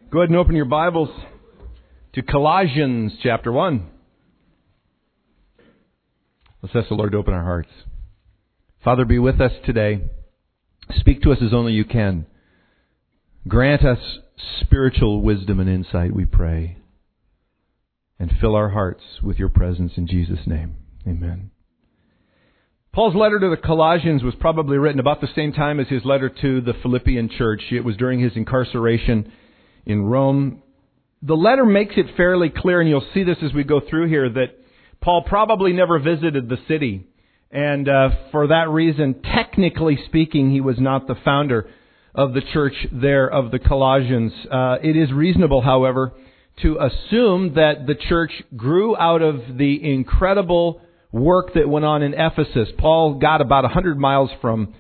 Go ahead and open your Bibles to Colossians chapter 1. Let's ask the Lord to open our hearts. Father, be with us today. Speak to us as only you can. Grant us spiritual wisdom and insight, we pray. And fill our hearts with your presence in Jesus' name. Amen. Paul's letter to the Colossians was probably written about the same time as his letter to the Philippian church. It was during his incarceration in Rome. The letter makes it fairly clear, and you'll see this as we go through here, that Paul probably never visited the city. And for that reason, technically speaking, he was not the founder of the church there of the Colossians. It is reasonable, however, to assume that the church grew out of the incredible work that went on in Ephesus. Paul got about 100 miles from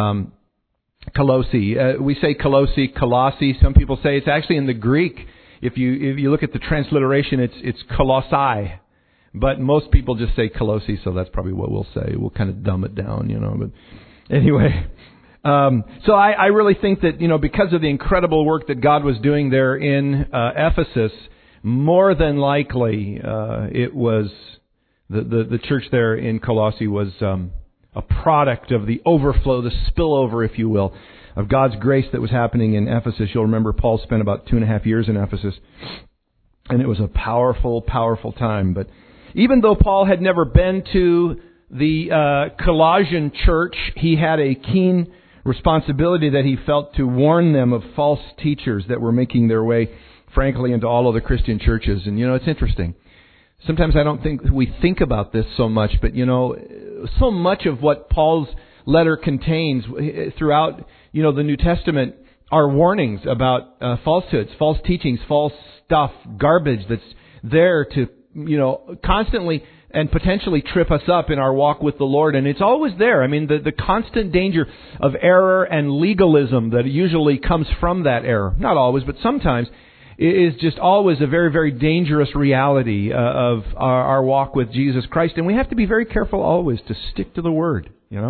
Colossae. We say Colossae. Some people say it's actually in the Greek. If you look at the transliteration, it's Colossae. But most people just say Colossae, so that's probably what we'll say. We'll kind of dumb it down, But anyway, so I really think that, because of the incredible work that God was doing there in Ephesus, more than likely it was the church there in Colossae was a product of the overflow, the spillover, if you will, of God's grace that was happening in Ephesus. You'll remember Paul spent about 2.5 years in Ephesus, and it was a powerful, powerful time. But even though Paul had never been to the Colossian church, he had a keen responsibility that he felt to warn them of false teachers that were making their way, frankly, into all of the Christian churches. And, it's interesting. Sometimes I don't think we think about this so much, but, so much of what Paul's letter contains throughout, the New Testament are warnings about falsehoods, false teachings, false stuff, garbage that's there to, constantly and potentially trip us up in our walk with the Lord. And it's always there. I mean, the constant danger of error and legalism that usually comes from that error, not always, but sometimes, is just always a very, very dangerous reality of our walk with Jesus Christ. And we have to be very careful always to stick to the Word, This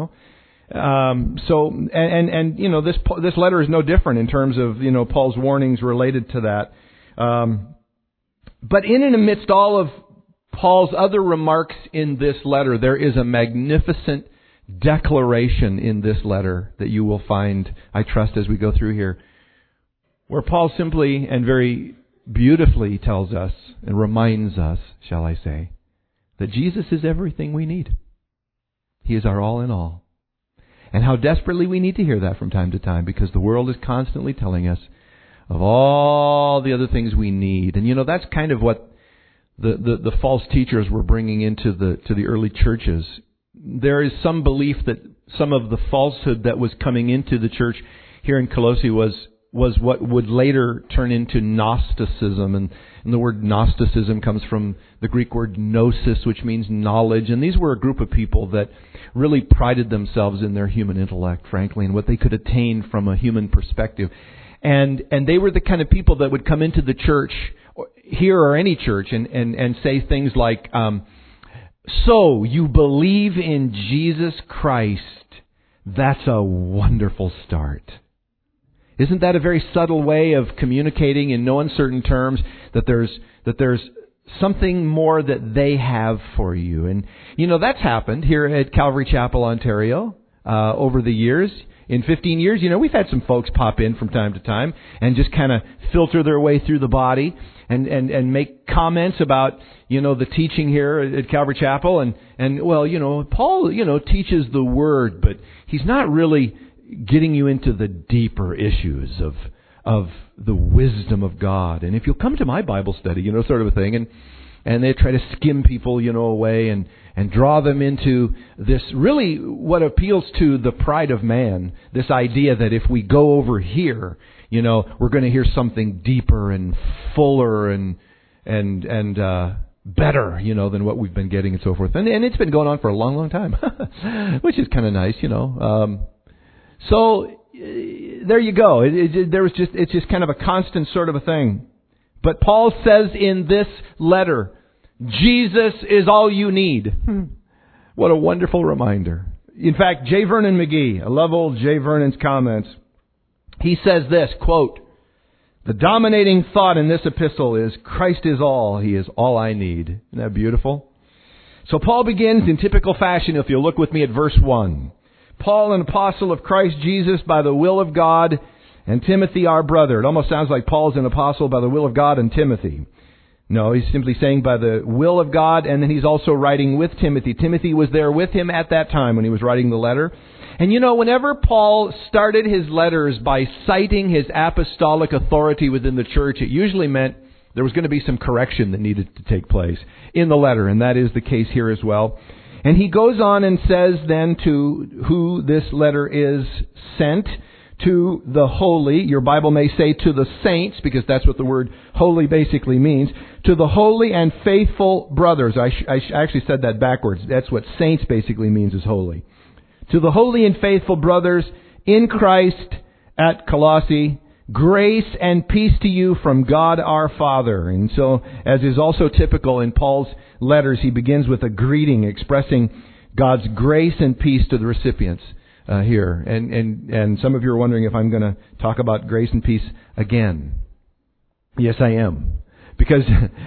letter is no different in terms of, Paul's warnings related to that. But in and amidst all of Paul's other remarks in this letter, there is a magnificent declaration in this letter that you will find, I trust, as we go through here, where Paul simply and very beautifully tells us and reminds us, shall I say, that Jesus is everything we need. He is our all in all. And how desperately we need to hear that from time to time, because the world is constantly telling us of all the other things we need. And that's kind of what the false teachers were bringing into the early churches. There is some belief that some of the falsehood that was coming into the church here in Colossae was what would later turn into Gnosticism. And the word Gnosticism comes from the Greek word gnosis, which means knowledge. And these were a group of people that really prided themselves in their human intellect, frankly, and what they could attain from a human perspective. And they were the kind of people that would come into the church, here or any church, and say things like, so you believe in Jesus Christ. That's a wonderful start. Isn't that a very subtle way of communicating in no uncertain terms that there's something more that they have for you? And, that's happened here at Calvary Chapel, Ontario, over the years. In 15 years, we've had some folks pop in from time to time and just kind of filter their way through the body and make comments about, the teaching here at Calvary Chapel. And Paul, teaches the Word, but he's not really getting you into the deeper issues of the wisdom of God. And if you'll come to my Bible study, sort of a thing, and they try to skim people, away and draw them into this really what appeals to the pride of man, this idea that if we go over here, we're going to hear something deeper and fuller and better, than what we've been getting and so forth. And it's been going on for a long, long time, which is kind of nice, So there you go. It's just kind of a constant sort of a thing. But Paul says in this letter, Jesus is all you need. What a wonderful reminder. In fact, J. Vernon McGee, I love old J. Vernon's comments. He says this, quote, The dominating thought in this epistle is, Christ is all. He is all I need. Isn't that beautiful? So Paul begins in typical fashion, if you'll look with me at verse 1. Paul, an apostle of Christ Jesus by the will of God, and Timothy our brother. It almost sounds like Paul's an apostle by the will of God and Timothy. No, he's simply saying by the will of God, and then he's also writing with Timothy. Timothy was there with him at that time when he was writing the letter. And you know, whenever Paul started his letters by citing his apostolic authority within the church, it usually meant there was going to be some correction that needed to take place in the letter, and that is the case here as well. And he goes on and says then to who this letter is sent, to the holy. Your Bible may say to the saints, because that's what the word holy basically means. To the holy and faithful brothers. I actually said that backwards. That's what saints basically means, is holy. To the holy and faithful brothers in Christ at Colossae, grace and peace to you from God our Father. And so, as is also typical in Paul's letters, he begins with a greeting expressing God's grace and peace to the recipients here. And some of you are wondering if I'm going to talk about grace and peace again. Yes, I am. Because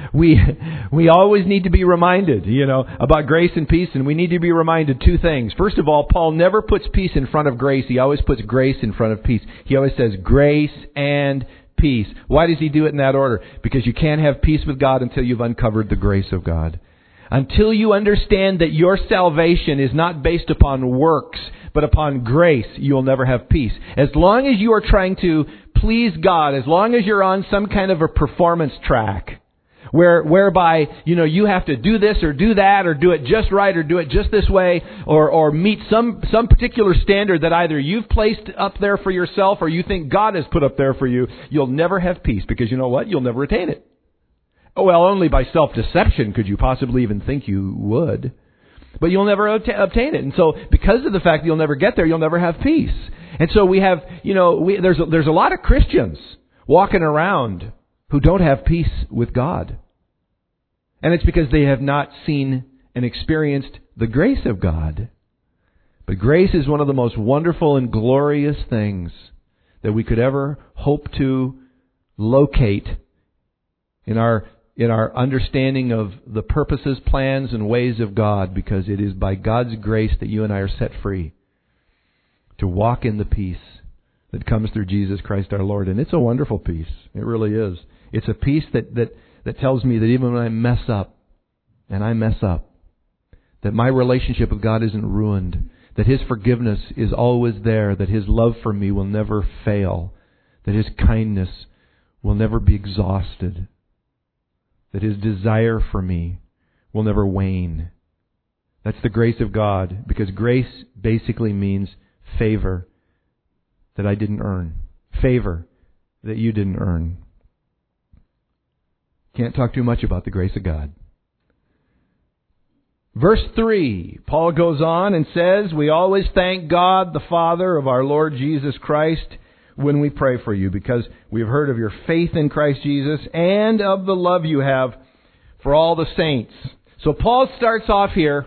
we always need to be reminded, about grace and peace, and we need to be reminded two things. First of all, Paul never puts peace in front of grace. He always puts grace in front of peace. He always says grace and peace. Why does he do it in that order? Because you can't have peace with God until you've uncovered the grace of God. Until you understand that your salvation is not based upon works, but upon grace, you will never have peace. As long as you are trying to please God, as long as you're on some kind of a performance track, whereby, you have to do this or do that, or do it just right, or do it just this way, or meet some particular standard that either you've placed up there for yourself or you think God has put up there for you, you'll never have peace, because you know what? You'll never attain it. Well, only by self-deception could you possibly even think you would. But you'll never obtain it. And so, because of the fact that you'll never get there, you'll never have peace. And so we have, there's a lot of Christians walking around who don't have peace with God. And it's because they have not seen and experienced the grace of God. But grace is one of the most wonderful and glorious things that we could ever hope to locate in our understanding of the purposes, plans, and ways of God, because it is by God's grace that you and I are set free to walk in the peace that comes through Jesus Christ our Lord. And it's a wonderful peace. It really is. It's a peace that tells me that even when I mess up, and I mess up, that my relationship with God isn't ruined, that His forgiveness is always there, that His love for me will never fail, that His kindness will never be exhausted, that His desire for me will never wane. That's the grace of God, because grace basically means favor that I didn't earn. Favor that you didn't earn. Can't talk too much about the grace of God. Verse 3, Paul goes on and says, we always thank God, the Father of our Lord Jesus Christ, when we pray for you, because we have heard of your faith in Christ Jesus and of the love you have for all the saints. So Paul starts off here,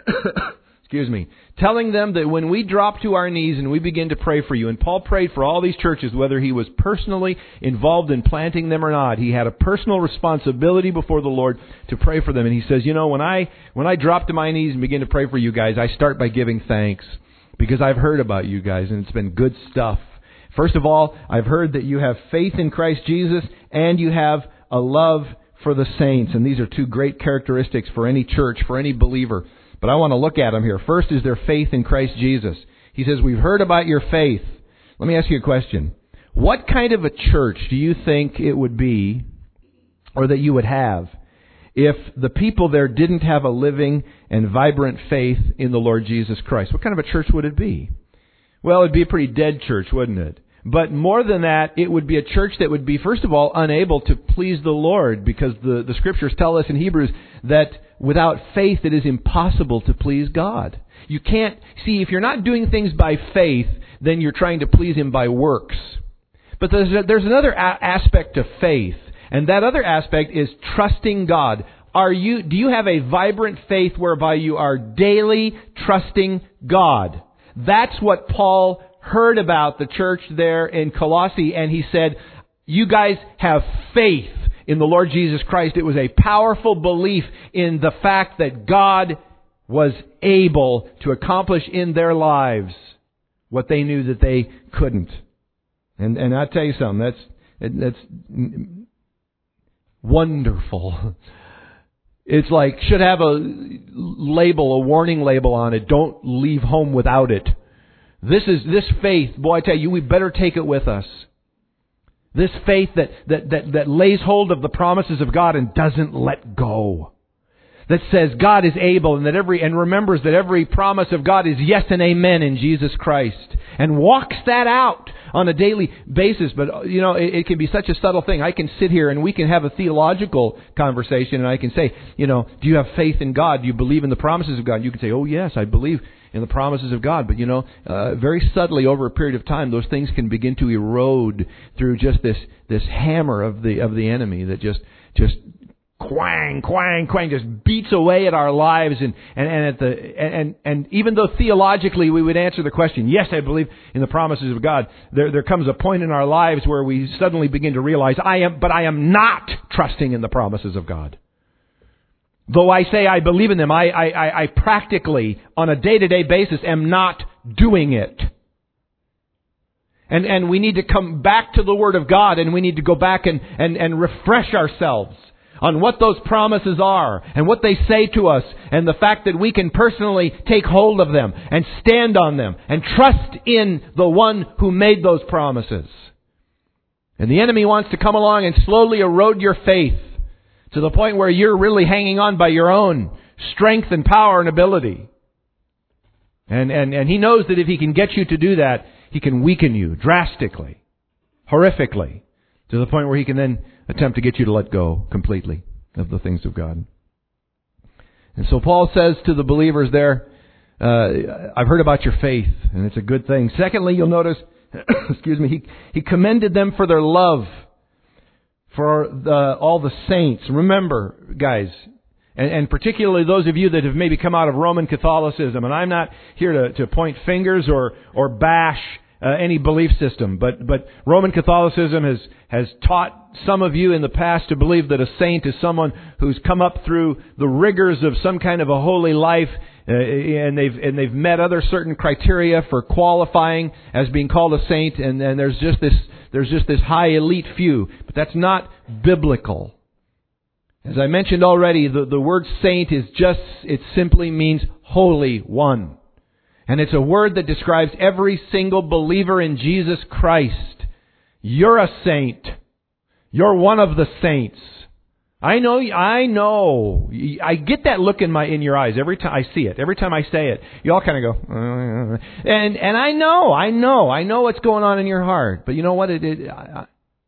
telling them that when we drop to our knees and we begin to pray for you, and Paul prayed for all these churches, whether he was personally involved in planting them or not, he had a personal responsibility before the Lord to pray for them. And he says, when I drop to my knees and begin to pray for you guys, I start by giving thanks, because I've heard about you guys and it's been good stuff. First of all, I've heard that you have faith in Christ Jesus and you have a love for the saints. And these are two great characteristics for any church, for any believer. But I want to look at them here. First is their faith in Christ Jesus. He says, we've heard about your faith. Let me ask you a question. What kind of a church do you think it would be, or that you would have, if the people there didn't have a living and vibrant faith in the Lord Jesus Christ? What kind of a church would it be? Well, it'd be a pretty dead church, wouldn't it? But more than that, it would be a church that would be, first of all, unable to please the Lord, because the Scriptures tell us in Hebrews that without faith it is impossible to please God. You can't, see, if you're not doing things by faith, then you're trying to please Him by works. But there's another aspect of faith, and that other aspect is trusting God. Do you have a vibrant faith whereby you are daily trusting God? That's what Paul heard about the church there in Colossae, and he said, you guys have faith in the Lord Jesus Christ. It was a powerful belief in the fact that God was able to accomplish in their lives what they knew that they couldn't. And I'll tell you something, that's wonderful. It's like, should have a label, a warning label on it. Don't leave home without it. This faith, boy, I tell you, we better take it with us. This faith that lays hold of the promises of God and doesn't let go. That says God is able and remembers that every promise of God is yes and amen in Jesus Christ. And walks that out on a daily basis. But, you know, it can be such a subtle thing. I can sit here and we can have a theological conversation and I can say, you know, do you have faith in God? Do you believe in the promises of God? And you can say, oh yes, I believe in the promises of God. But, you know, very subtly over a period of time, those things can begin to erode through just this hammer of the enemy that just quang, quang, quang, just beats away at our lives, and even though theologically we would answer the question, yes, I believe in the promises of God, there comes a point in our lives where we suddenly begin to realize, I am not trusting in the promises of God. Though I say I believe in them, I practically, on a day-to-day basis, am not doing it. And we need to come back to the Word of God, and we need to go back and refresh ourselves on what those promises are and what they say to us, and the fact that we can personally take hold of them and stand on them and trust in the one who made those promises. And the enemy wants to come along and slowly erode your faith to the point where you're really hanging on by your own strength and power and ability. And he knows that if he can get you to do that, he can weaken you drastically, horrifically, to the point where he can then attempt to get you to let go completely of the things of God. And so Paul says to the believers there, I've heard about your faith, and it's a good thing. Secondly, you'll notice, he commended them for their love for all the saints. Remember, guys, and particularly those of you that have maybe come out of Roman Catholicism, and I'm not here to point fingers or bash any belief system, but Roman Catholicism has taught some of you in the past to believe that a saint is someone who's come up through the rigors of some kind of a holy life, and they've met other certain criteria for qualifying as being called a saint, and there's just this high elite few. But that's not biblical. As I mentioned already, the word saint it simply means holy one. And it's a word that describes every single believer in Jesus Christ. You're a saint. You're one of the saints. I know. I get that look in your eyes every time I see it. Every time I say it, you all kind of go, and I know what's going on in your heart. But you know what? The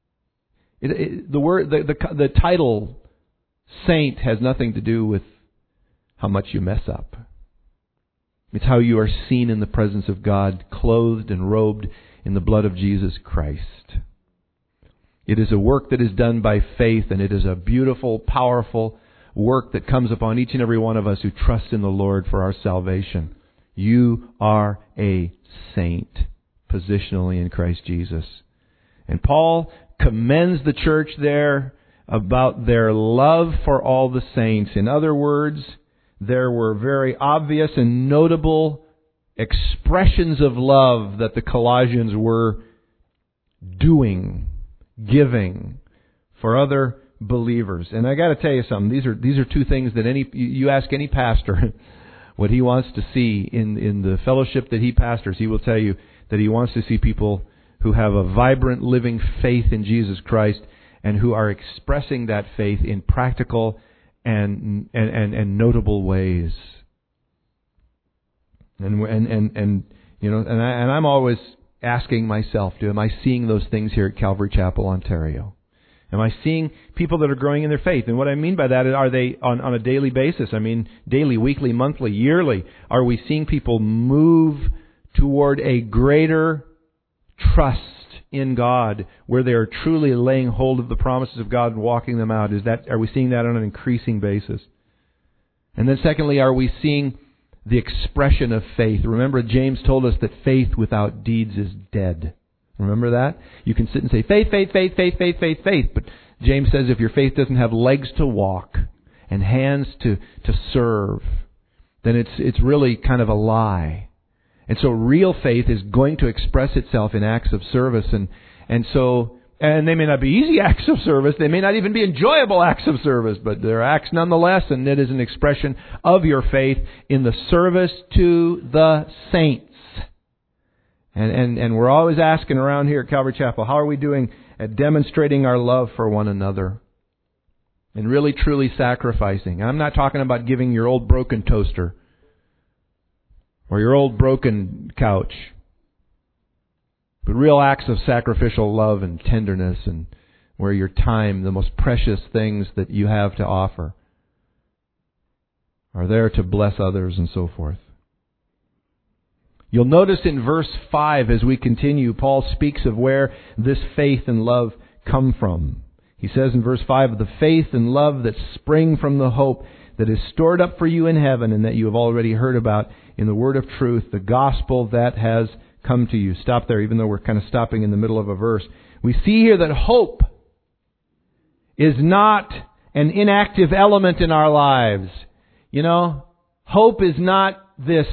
word, the title saint has nothing to do with how much you mess up. It's how you are seen in the presence of God, clothed and robed in the blood of Jesus Christ. It is a work that is done by faith, and it is a beautiful, powerful work that comes upon each and every one of us who trust in the Lord for our salvation. You are a saint, positionally in Christ Jesus. And Paul commends the church there about their love for all the saints. In other words, there were very obvious and notable expressions of love that the Colossians were giving for other believers. And I got to tell you something. These are two things that you ask any pastor what he wants to see in the fellowship that he pastors. He will tell you that he wants to see people who have a vibrant, living faith in Jesus Christ and who are expressing that faith in practical and notable ways. And I'm always asking myself, am I seeing those things here at Calvary Chapel, Ontario? Am I seeing people that are growing in their faith? And what I mean by that is, are they on a daily basis? I mean, daily, weekly, monthly, yearly. Are we seeing people move toward a greater trust in God, where they are truly laying hold of the promises of God and walking them out? Are we seeing that on an increasing basis? And then secondly, are we seeing the expression of faith? Remember, James told us that faith without deeds is dead. Remember that? You can sit and say, faith, faith, faith, faith, faith, faith, faith. But James says if your faith doesn't have legs to walk and hands to serve, then it's really kind of a lie. And so real faith is going to express itself in acts of service. And they may not be easy acts of service. They may not even be enjoyable acts of service, but they're acts nonetheless, and it is an expression of your faith in the service to the saints. And we're always asking around here at Calvary Chapel, how are we doing at demonstrating our love for one another? And really truly sacrificing. I'm not talking about giving your old broken toaster or your old broken couch, but real acts of sacrificial love and tenderness, and where your time, the most precious things that you have to offer, are there to bless others and so forth. You'll notice in verse 5 as we continue, Paul speaks of where this faith and love come from. He says in verse 5, the faith and love that spring from the hope that is stored up for you in heaven and that you have already heard about in the word of truth, the gospel that has come to you. Stop there, even though we're kind of stopping in the middle of a verse. We see here that hope is not an inactive element in our lives. You know, hope is not this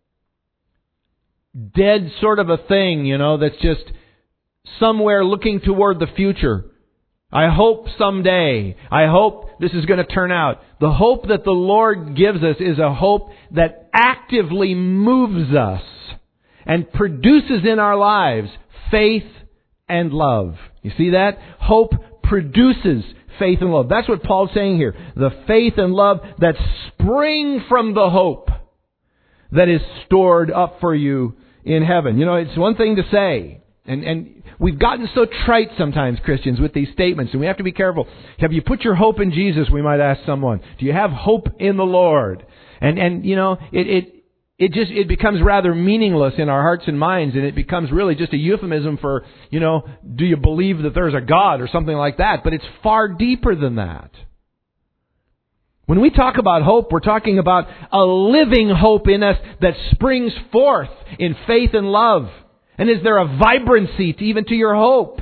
dead sort of a thing, you know, that's just somewhere looking toward the future. I hope someday. I hope this is going to turn out. The hope that the Lord gives us is a hope that actively moves us and produces in our lives faith and love. You see that? Hope produces faith and love. That's what Paul's saying here. The faith and love that spring from the hope that is stored up for you in heaven. You know, it's one thing to say, and we've gotten so trite sometimes, Christians, with these statements, and we have to be careful. Have you put your hope in Jesus? We might ask someone. Do you have hope in the Lord? And you know, it becomes rather meaningless in our hearts and minds, and it becomes really just a euphemism for, you know, do you believe that there's a God or something like that? But it's far deeper than that. When we talk about hope, we're talking about a living hope in us that springs forth in faith and love. And is there a vibrancy even to your hope?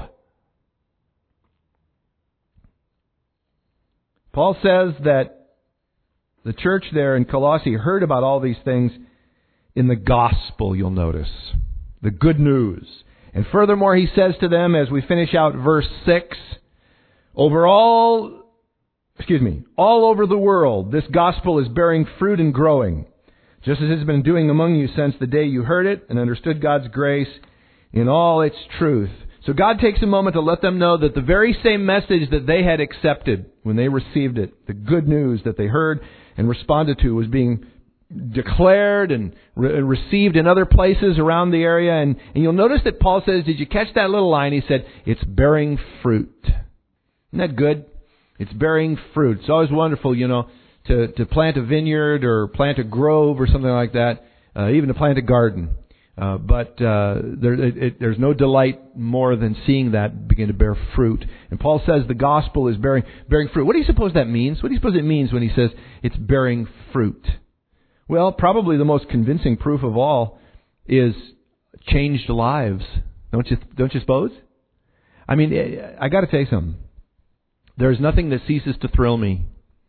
Paul says that the church there in Colossae heard about all these things in the gospel, you'll notice. The good news. And furthermore, he says to them, as we finish out verse 6, all over the world, this gospel is bearing fruit and growing, just as it has been doing among you since the day you heard it and understood God's grace in all its truth. So God takes a moment to let them know that the very same message that they had accepted when they received it, the good news that they heard and responded to, was being declared and received in other places around the area. And you'll notice that Paul says, did you catch that little line? He said, it's bearing fruit. Isn't that good? It's bearing fruit. It's always wonderful, you know, to plant a vineyard or plant a grove or something like that, even to plant a garden. But there's no delight more than seeing that begin to bear fruit. And Paul says the gospel is bearing fruit. What do you suppose that means? What do you suppose it means when he says it's bearing fruit? Well, probably the most convincing proof of all is changed lives. Don't you suppose? I mean, I got to tell you something. There's nothing that ceases to thrill me.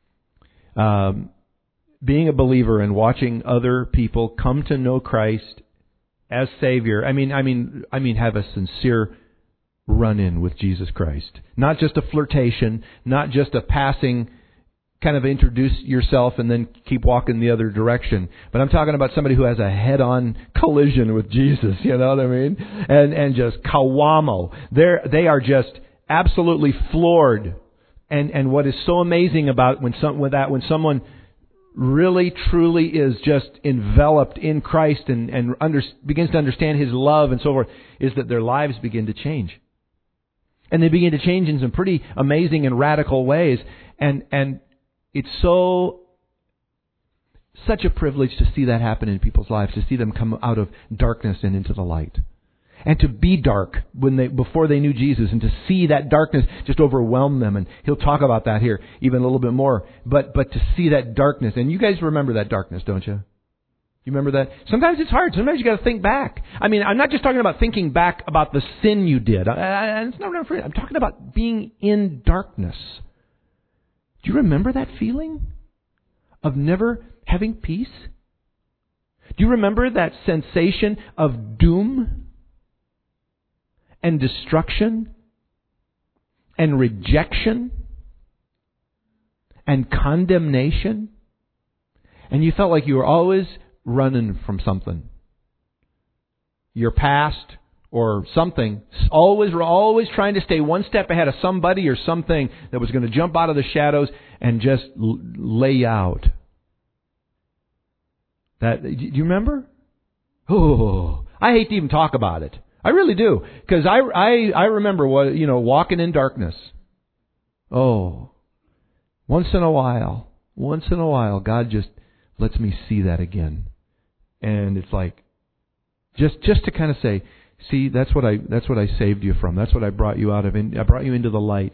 Being a believer and watching other people come to know Christ as Savior. I mean, have a sincere run-in with Jesus Christ. Not just a flirtation, not just a passing kind of introduce yourself and then keep walking the other direction. But I'm talking about somebody who has a head-on collision with Jesus, you know what I mean? And just kawamo. They are just absolutely floored. And what is so amazing about when someone really truly is just enveloped in Christ and begins to understand His love and so forth, is that their lives begin to change. And they begin to change in some pretty amazing and radical ways. And it's such a privilege to see that happen in people's lives, to see them come out of darkness and into the light. And to be dark before they knew Jesus, and to see that darkness just overwhelm them. And he'll talk about that here even a little bit more. But to see that darkness, and you guys remember that darkness, don't you? You remember that? Sometimes it's hard. Sometimes you got to think back. I mean, I'm not just talking about thinking back about the sin you did. It's not for it. I'm talking about being in darkness. Do you remember that feeling of never having peace? Do you remember that sensation of doom and destruction and rejection and condemnation? And you felt like you were always running from something. Your past or something. We're always trying to stay one step ahead of somebody or something that was going to jump out of the shadows and just lay you out. Do you remember? Oh, I hate to even talk about it. I really do, because I remember walking in darkness. Oh, once in a while, God just lets me see that again, and it's like just to kind of say, see, that's what I saved you from. That's what I brought you out of. I brought you into the light.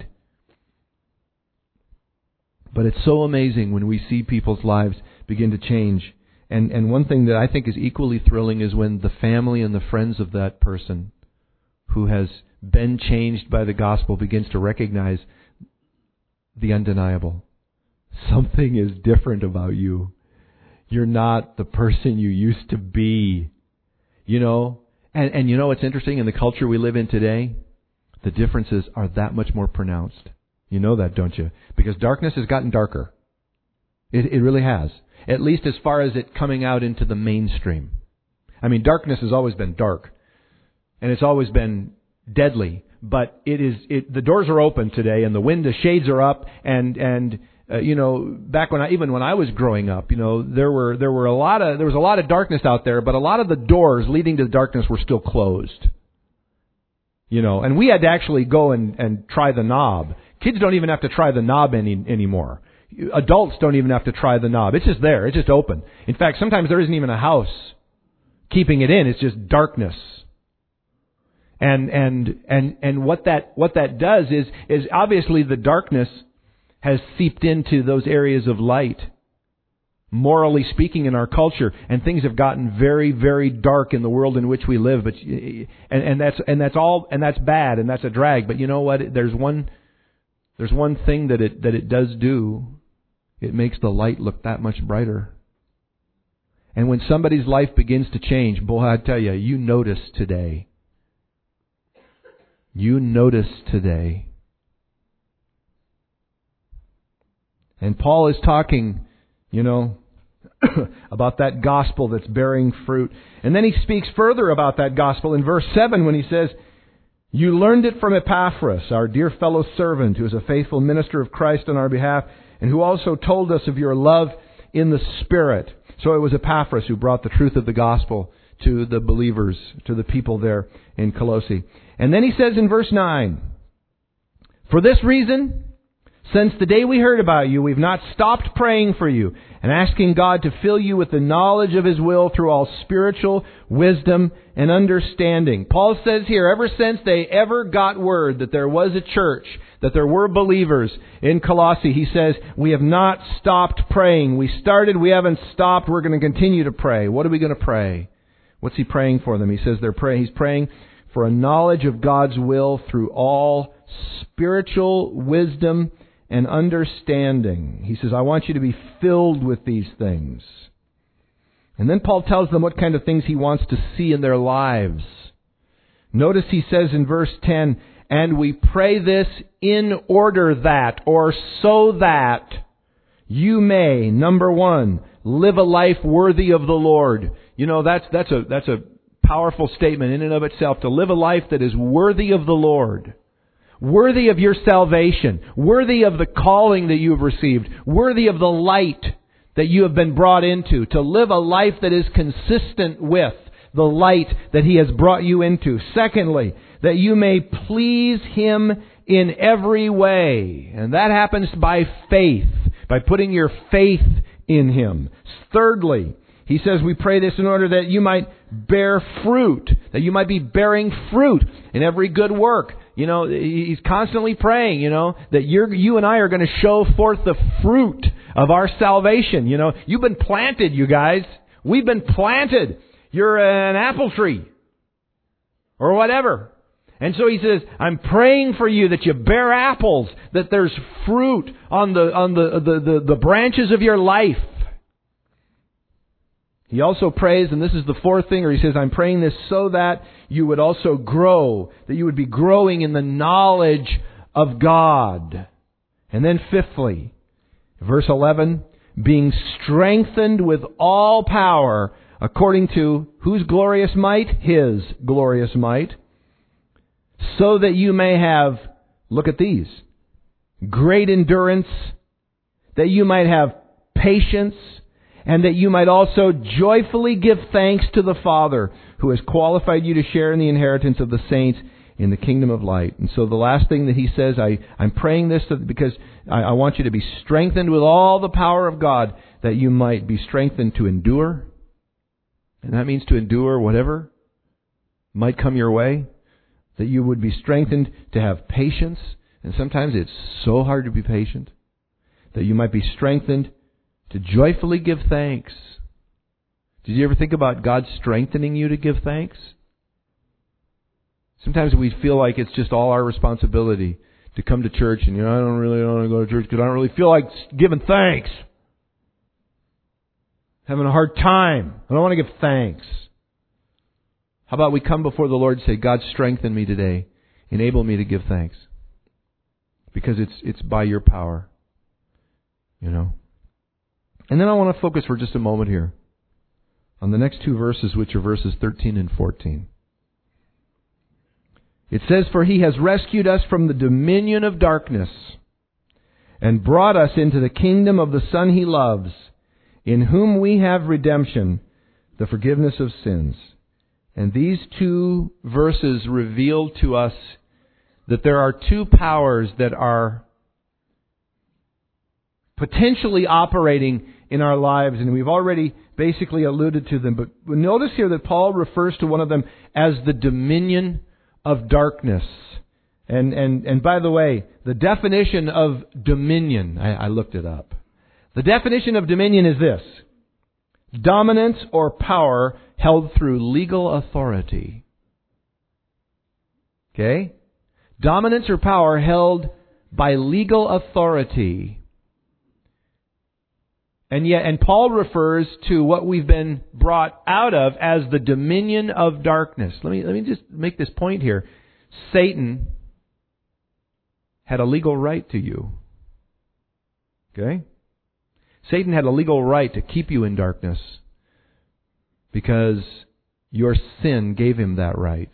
But it's so amazing when we see people's lives begin to change. And one thing that I think is equally thrilling is when the family and the friends of that person who has been changed by the gospel begins to recognize the undeniable. Something is different about you. You're not the person you used to be. You know? And you know what's interesting? In the culture we live in today, the differences are that much more pronounced. You know that, don't you? Because darkness has gotten darker. It really has. At least as far as it coming out into the mainstream. I mean, darkness has always been dark. And it's always been deadly. But the doors are open today, and the shades are up, and back when I was growing up, there was a lot of darkness out there, but a lot of the doors leading to the darkness were still closed. And we had to actually go and try the knob. Kids don't even have to try the knob anymore. Adults don't even have to try the knob. It's just there. It's just open. In fact, sometimes there isn't even a house keeping it in. It's just darkness. And what that does is obviously the darkness has seeped into those areas of light, morally speaking, in our culture, and things have gotten very, very dark in the world in which we live. But that's bad, and that's a drag. But you know what? There's one thing that it does do. It makes the light look that much brighter. And when somebody's life begins to change, boy, I tell you, you notice today. You notice today. And Paul is talking, about that gospel that's bearing fruit. And then he speaks further about that gospel in verse 7 when he says, "You learned it from Epaphras, our dear fellow servant, who is a faithful minister of Christ on our behalf, and who also told us of your love in the Spirit." So it was Epaphras who brought the truth of the gospel to the believers, to the people there in Colossae. And then he says in verse 9, "For this reason, since the day we heard about you, we've not stopped praying for you and asking God to fill you with the knowledge of His will through all spiritual wisdom and understanding." Paul says here, ever since they ever got word that there was a church, that there were believers in Colossae, he says, we have not stopped praying. We started, we haven't stopped, we're going to continue to pray. What are we going to pray? What's he praying for them? He says he's praying for a knowledge of God's will through all spiritual wisdom and understanding. He says, I want you to be filled with these things. And then Paul tells them what kind of things he wants to see in their lives. Notice he says in verse 10, "And we pray this in order that," or so that, "you may," number one, "live a life worthy of the Lord." That's a powerful statement in and of itself, to live a life that is worthy of the Lord. Worthy of your salvation, worthy of the calling that you have received, worthy of the light that you have been brought into, to live a life that is consistent with the light that He has brought you into. Secondly, that you may please Him in every way. And that happens by faith, by putting your faith in Him. Thirdly, he says we pray this in order that you might bear fruit, that you might be bearing fruit in every good work. He's constantly praying, that you and I are going to show forth the fruit of our salvation. You've been planted, you guys. We've been planted. You're an apple tree. Or whatever. And so he says, I'm praying for you that you bear apples, that there's fruit on the branches of your life. He also prays, and this is the fourth thing, or he says, I'm praying this so that you would also grow, that you would be growing in the knowledge of God. And then fifthly, verse 11, being strengthened with all power according to whose glorious might? His glorious might. So that you may have, look at these, great endurance, that you might have patience, and that you might also joyfully give thanks to the Father who has qualified you to share in the inheritance of the saints in the kingdom of light. And so the last thing that he says, I'm praying this because I want you to be strengthened with all the power of God, that you might be strengthened to endure. And that means to endure whatever might come your way. That you would be strengthened to have patience. And sometimes it's so hard to be patient. That you might be strengthened to joyfully give thanks. Did you ever think about God strengthening you to give thanks? Sometimes we feel like it's just all our responsibility to come to church, and I don't really want to go to church because I don't really feel like giving thanks. Having a hard time. I don't want to give thanks. How about we come before the Lord and say, God, strengthen me today. Enable me to give thanks. Because it's by your power. And then I want to focus for just a moment here on the next two verses, which are verses 13 and 14. It says, for he has rescued us from the dominion of darkness and brought us into the kingdom of the Son he loves, in whom we have redemption, the forgiveness of sins. And these two verses reveal to us that there are two powers that are potentially operating in our lives, and we've already basically alluded to them. But notice here that Paul refers to one of them as the dominion of darkness. And by the way, the definition of dominion, I looked it up. The definition of dominion is this: dominance or power held through legal authority. Okay? Dominance or power held by legal authority. And Paul refers to what we've been brought out of as the dominion of darkness. Let me just make this point here. Satan had a legal right to you. Okay? Satan had a legal right to keep you in darkness because your sin gave him that right.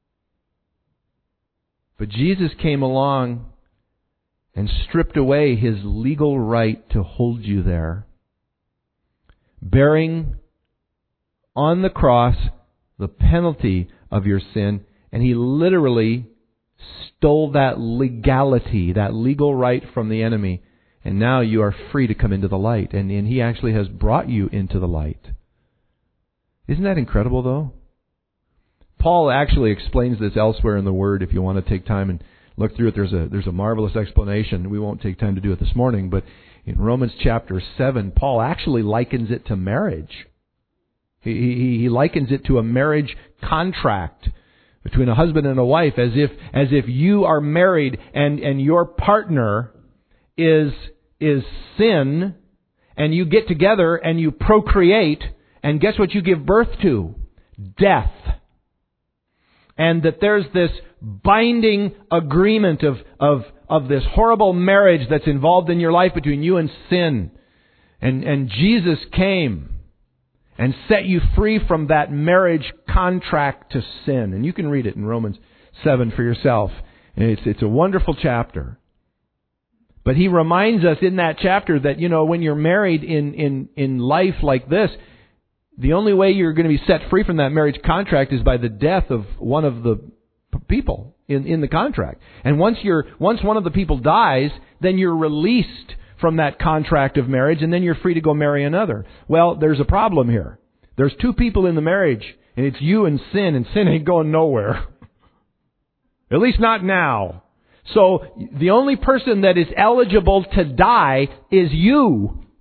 But Jesus came along and stripped away his legal right to hold you there, bearing on the cross the penalty of your sin, and he literally stole that legality, that legal right from the enemy. And now you are free to come into the light. And he actually has brought you into the light. Isn't that incredible, though? Paul actually explains this elsewhere in the Word. If you want to take time and look through it, there's a marvelous explanation. We won't take time to do it this morning. But in Romans chapter 7, Paul actually likens it to marriage. He likens it to a marriage contract between a husband and a wife, as if you are married and your partner is sin, and you get together and you procreate, and guess what you give birth to? Death. And that there's this binding agreement of this horrible marriage that's involved in your life between you and sin. And Jesus came and set you free from that marriage contract to sin. And you can read it in Romans 7 for yourself. And it's a wonderful chapter. But he reminds us in that chapter that, when you're married in life like this, the only way you're going to be set free from that marriage contract is by the death of one of the people in the contract. And once one of the people dies, then you're released from that contract of marriage, and then you're free to go marry another. Well, there's a problem here. There's two people in the marriage, and it's you and sin ain't going nowhere. At least not now. So the only person that is eligible to die is you.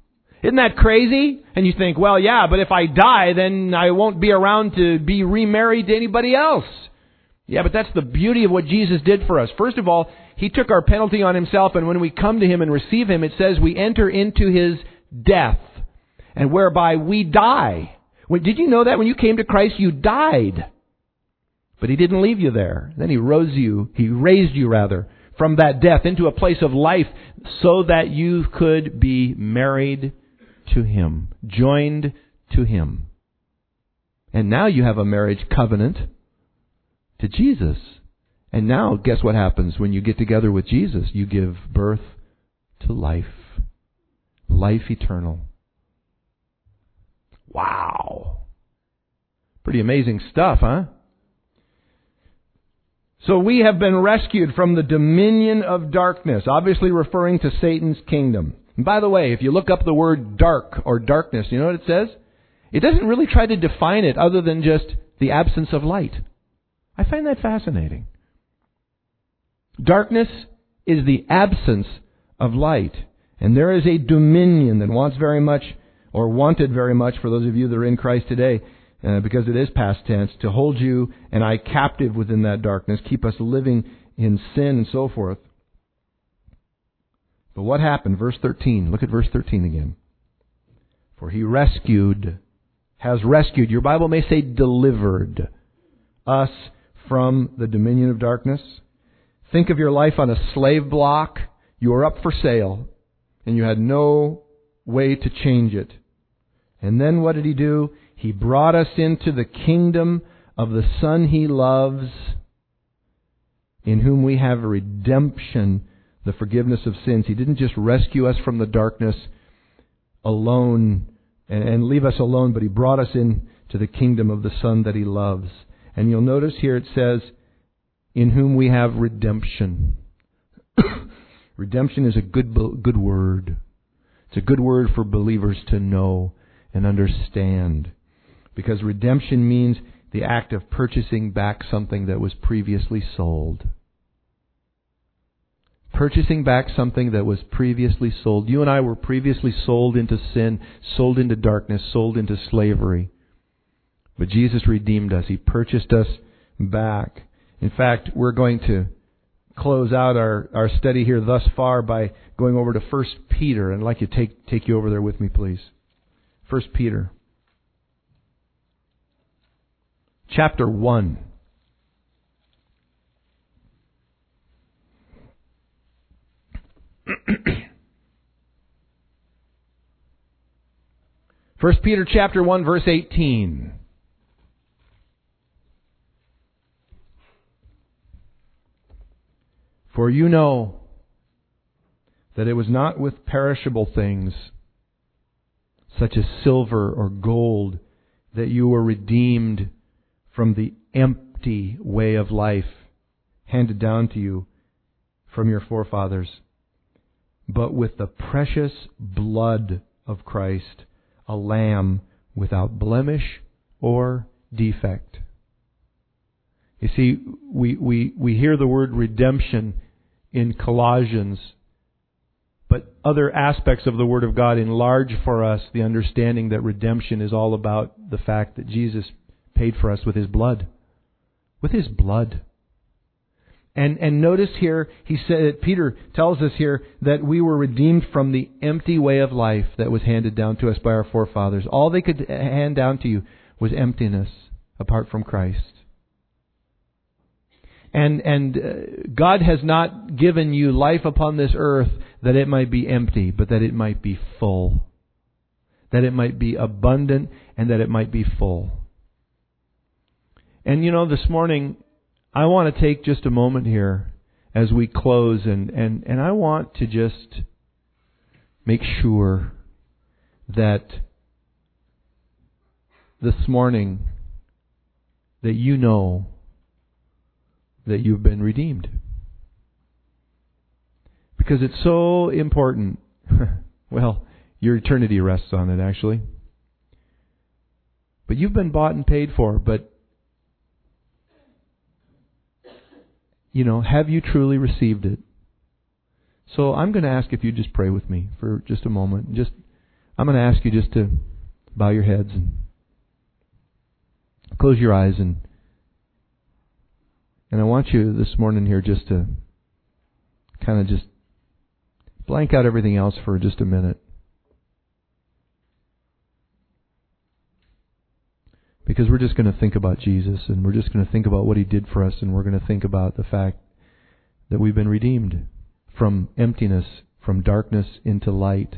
Isn't that crazy? And you think, well, yeah, but if I die, then I won't be around to be remarried to anybody else. Yeah, but that's the beauty of what Jesus did for us. First of all, He took our penalty on Himself, and when we come to Him and receive Him, it says we enter into His death, and whereby we die. Did you know that when you came to Christ, you died? But He didn't leave you there. Then He raised you from that death into a place of life so that you could be married to Him, joined to Him. And now you have a marriage covenant to Jesus. And now, guess what happens when you get together with Jesus? You give birth to life. Life eternal. Wow. Pretty amazing stuff, huh? So we have been rescued from the dominion of darkness, obviously referring to Satan's kingdom. And by the way, if you look up the word dark or darkness, you know what it says? It doesn't really try to define it other than just the absence of light. I find that fascinating. Darkness is the absence of light. And there is a dominion that wants very much, or wanted very much for those of you that are in Christ today, because it is past tense, to hold you and I captive within that darkness, keep us living in sin and so forth. But what happened? Verse 13. Look at verse 13 again. For He has rescued, your Bible may say delivered, us from the dominion of darkness. Think of your life on a slave block. You were up for sale, and you had no way to change it. And then what did He do? He brought us into the kingdom of the Son He loves, in whom we have redemption, the forgiveness of sins. He didn't just rescue us from the darkness alone and leave us alone, but He brought us into the kingdom of the Son that He loves. And you'll notice here it says, in whom we have redemption. Redemption is a good word. It's a good word for believers to know and understand. Because redemption means the act of purchasing back something that was previously sold. Purchasing back something that was previously sold. You and I were previously sold into sin, sold into darkness, sold into slavery. But Jesus redeemed us. He purchased us back. In fact, we're going to close out our study here thus far by going over to 1 Peter. And I'd like to take you over there with me, please. 1 Peter. Chapter 1. First Peter chapter 1, verse 18. For you know that it was not with perishable things, such as silver or gold, that you were redeemed from the empty way of life handed down to you from your forefathers, but with the precious blood of Christ, a lamb without blemish or defect. You see, we hear the word redemption in Colossians, but other aspects of the Word of God enlarge for us the understanding that redemption is all about the fact that Jesus paid for us with His blood. With His blood. And notice here, Peter tells us here that we were redeemed from the empty way of life that was handed down to us by our forefathers. All they could hand down to you was emptiness apart from Christ. And God has not given you life upon this earth that it might be empty, but that it might be full. That it might be abundant and that it might be full. And this morning, I want to take just a moment here as we close and I want to just make sure that this morning that you know that you've been redeemed. Because it's so important. Well, your eternity rests on it, actually. But you've been bought and paid for, but have you truly received it? So I'm going to ask if you just pray with me for just a moment. Just I'm going to ask you just to bow your heads and close your eyes, and I want you this morning here just to kind of just blank out everything else for just a minute. Because we're just going to think about Jesus, and we're just going to think about what He did for us, and we're going to think about the fact that we've been redeemed from emptiness, from darkness into light.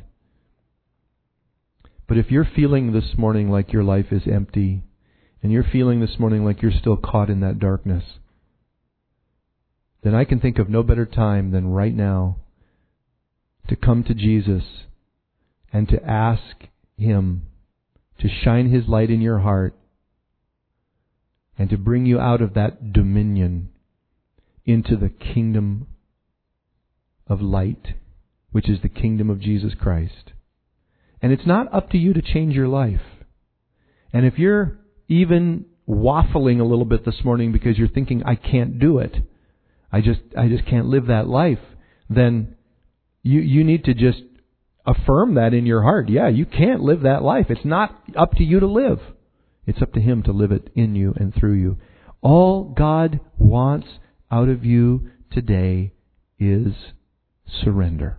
But if you're feeling this morning like your life is empty, and you're feeling this morning like you're still caught in that darkness, then I can think of no better time than right now to come to Jesus and to ask Him to shine His light in your heart and to bring you out of that dominion into the kingdom of light, which is the kingdom of Jesus Christ. And it's not up to you to change your life. And if you're even waffling a little bit this morning because you're thinking, I can't do it, I just can't live that life, then you need to just affirm that in your heart. Yeah, you can't live that life. It's not up to you to live. It's up to Him to live it in you and through you. All God wants out of you today is surrender.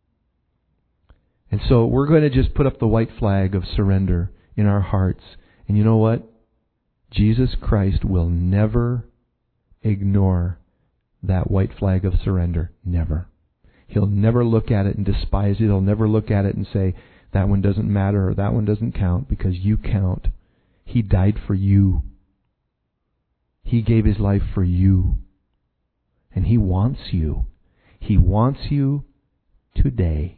And so we're going to just put up the white flag of surrender in our hearts. And you know what? Jesus Christ will never ignore that white flag of surrender. Never. He'll never look at it and despise it. He'll never look at it and say, that one doesn't matter or that one doesn't count, because you count. He died for you. He gave His life for you. And He wants you. He wants you today.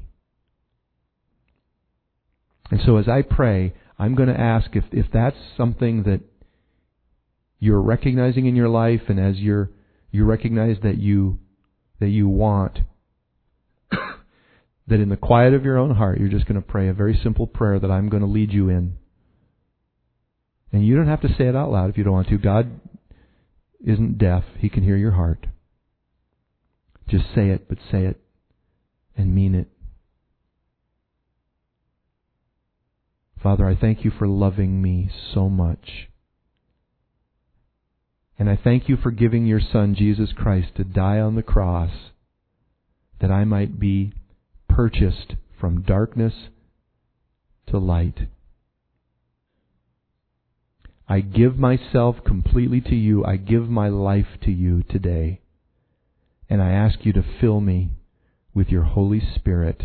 And so as I pray, I'm going to ask if that's something that you're recognizing in your life, and as you recognize that you want, that in the quiet of your own heart, you're just going to pray a very simple prayer that I'm going to lead you in. And you don't have to say it out loud if you don't want to. God isn't deaf. He can hear your heart. Just say it, but say it and mean it. Father, I thank You for loving me so much. And I thank You for giving Your Son, Jesus Christ, to die on the cross that I might be purchased from darkness to light. I give myself completely to You. I give my life to You today. And I ask You to fill me with Your Holy Spirit.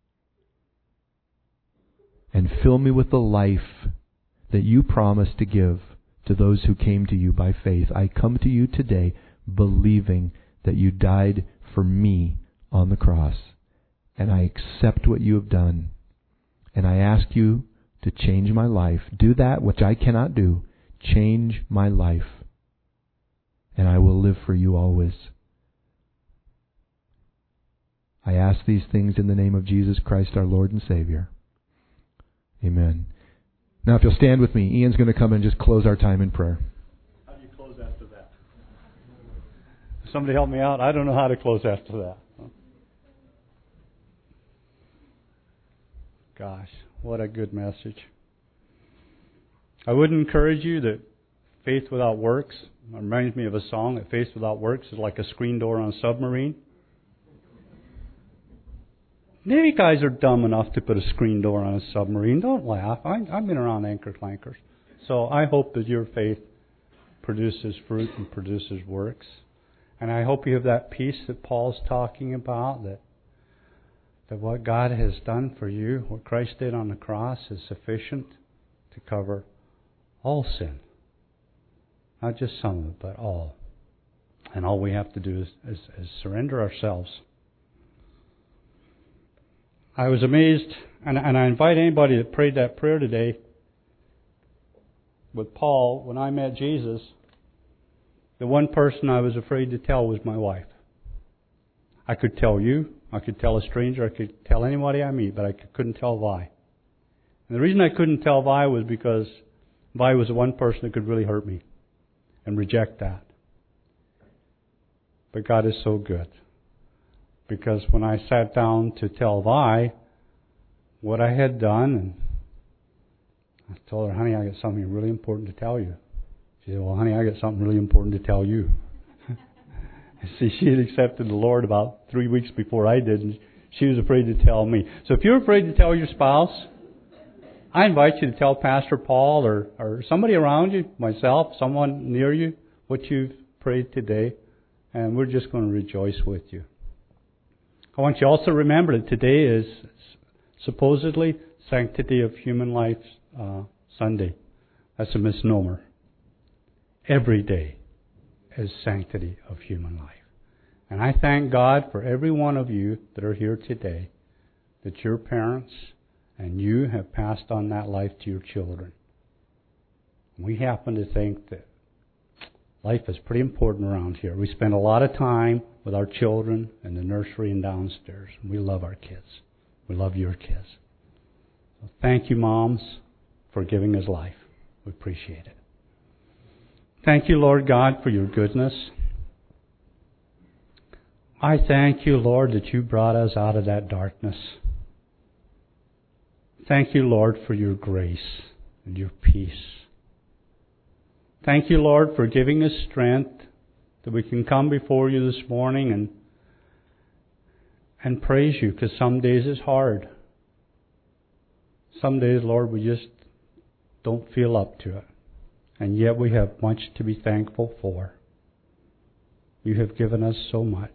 And fill me with the life that You promised to give to those who came to You by faith. I come to You today believing that You died for me on the cross. And I accept what You have done. And I ask You to change my life. Do that which I cannot do. Change my life. And I will live for You always. I ask these things in the name of Jesus Christ, our Lord and Savior. Amen. Now if you'll stand with me, Ian's going to come and just close our time in prayer. How do you close after that? Somebody help me out. I don't know how to close after that. Gosh, what a good message. I would encourage you that faith without works, it reminds me of a song, that faith without works is like a screen door on a submarine. Navy guys are dumb enough to put a screen door on a submarine. Don't laugh. I've been around anchor clankers. So I hope that your faith produces fruit and produces works. And I hope you have that peace that Paul's talking about, that what God has done for you, what Christ did on the cross, is sufficient to cover all sin. Not just some of it, but all. And all we have to do is surrender ourselves. I was amazed, and I invite anybody that prayed that prayer today with Paul, when I met Jesus, the one person I was afraid to tell was my wife. I could tell you, I could tell a stranger, I could tell anybody I meet, but I couldn't tell Vi. And the reason I couldn't tell Vi was because Vi was the one person that could really hurt me and reject that. But God is so good. Because when I sat down to tell Vi what I had done, and I told her, honey, I got something really important to tell you. She said, well, honey, I got something really important to tell you. See, she had accepted the Lord about 3 weeks before I did, and she was afraid to tell me. So if you're afraid to tell your spouse, I invite you to tell Pastor Paul or somebody around you, myself, someone near you, what you've prayed today, and we're just going to rejoice with you. I want you also to remember that today is supposedly Sanctity of Human Life Sunday. That's a misnomer. Every day is Sanctity of Human Life. And I thank God for every one of you that are here today, that your parents and you have passed on that life to your children. We happen to think that life is pretty important around here. We spend a lot of time with our children in the nursery and downstairs. We love our kids. We love your kids. So thank you, moms, for giving us life. We appreciate it. Thank you, Lord God, for your goodness. I thank you, Lord, that you brought us out of that darkness. Thank you, Lord, for your grace and your peace. Thank you, Lord, for giving us strength that we can come before you this morning and praise you, because some days it's hard. Some days, Lord, we just don't feel up to it. And yet we have much to be thankful for. You have given us so much.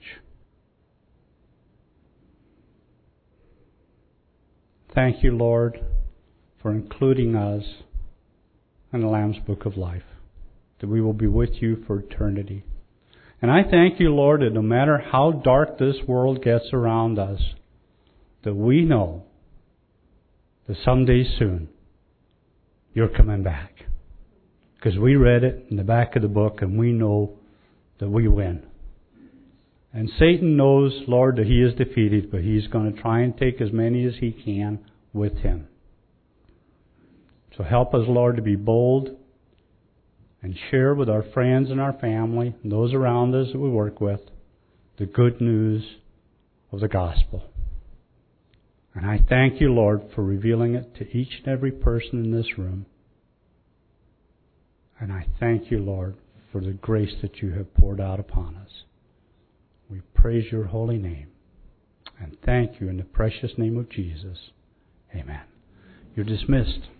Thank you, Lord, for including us in the Lamb's Book of Life, that we will be with you for eternity. And I thank you, Lord, that no matter how dark this world gets around us, that we know that someday soon you're coming back. Because we read it in the back of the book and we know that we win. And Satan knows, Lord, that he is defeated, but he's going to try and take as many as he can with him. So help us, Lord, to be bold and share with our friends and our family and those around us that we work with the good news of the gospel. And I thank you, Lord, for revealing it to each and every person in this room. And I thank you, Lord, for the grace that you have poured out upon us. We praise your holy name. And thank you in the precious name of Jesus. Amen. You're dismissed.